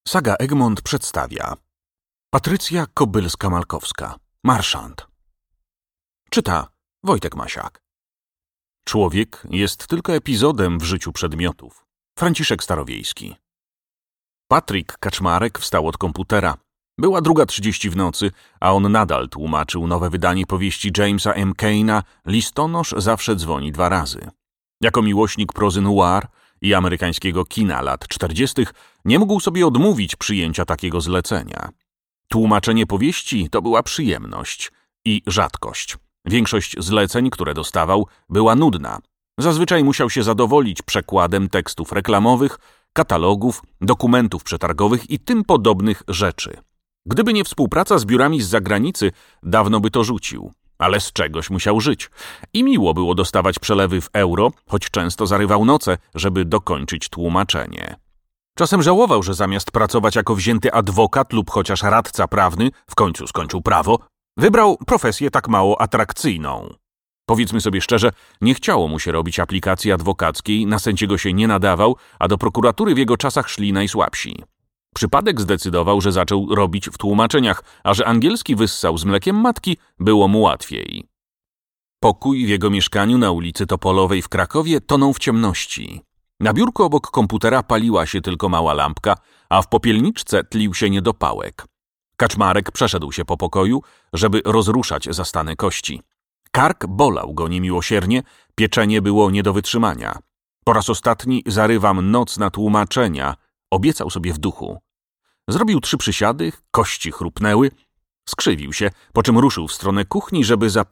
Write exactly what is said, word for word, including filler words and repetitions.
Saga Egmont przedstawia Patrycja Kobylska-Malkowska, Marszant. Czyta Wojtek Masiak. Człowiek jest tylko epizodem w życiu przedmiotów. Franciszek Starowiejski. Patryk Kaczmarek wstał od komputera. Była druga trzydzieści w nocy, a on nadal tłumaczył nowe wydanie powieści Jamesa M. Caina Listonosz zawsze dzwoni dwa razy. Jako miłośnik prozy noir i amerykańskiego kina lat czterdziestych nie mógł sobie odmówić przyjęcia takiego zlecenia. Tłumaczenie powieści to była przyjemność i rzadkość. Większość zleceń, które dostawał, była nudna. Zazwyczaj musiał się zadowolić przekładem tekstów reklamowych, katalogów, dokumentów przetargowych i tym podobnych rzeczy. Gdyby nie współpraca z biurami z zagranicy, dawno by to rzucił. Ale z czegoś musiał żyć. I miło było dostawać przelewy w euro, choć często zarywał noce, żeby dokończyć tłumaczenie. Czasem żałował, że zamiast pracować jako wzięty adwokat lub chociaż radca prawny, w końcu skończył prawo, wybrał profesję tak mało atrakcyjną. Powiedzmy sobie szczerze, nie chciało mu się robić aplikacji adwokackiej, na sędziego się nie nadawał, a do prokuratury w jego czasach szli najsłabsi. Przypadek zdecydował, że zaczął robić w tłumaczeniach, a że angielski wyssał z mlekiem matki, było mu łatwiej. Pokój w jego mieszkaniu na ulicy Topolowej w Krakowie tonął w ciemności. Na biurku obok komputera paliła się tylko mała lampka, a w popielniczce tlił się niedopałek. Kaczmarek przeszedł się po pokoju, żeby rozruszać zastane kości. Kark bolał go niemiłosiernie, pieczenie było nie do wytrzymania. Po raz ostatni zarywam noc na tłumaczenia, obiecał sobie w duchu. Zrobił trzy przysiady, kości chrupnęły, skrzywił się, po czym ruszył w stronę kuchni, żeby zapalić